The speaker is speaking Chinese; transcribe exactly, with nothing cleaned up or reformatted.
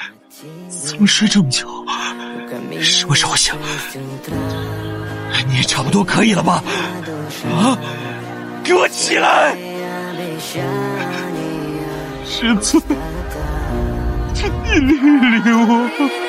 怎么睡这么久？什么时候醒？你也差不多可以了吧？啊！给我起来！师尊，请你理理我。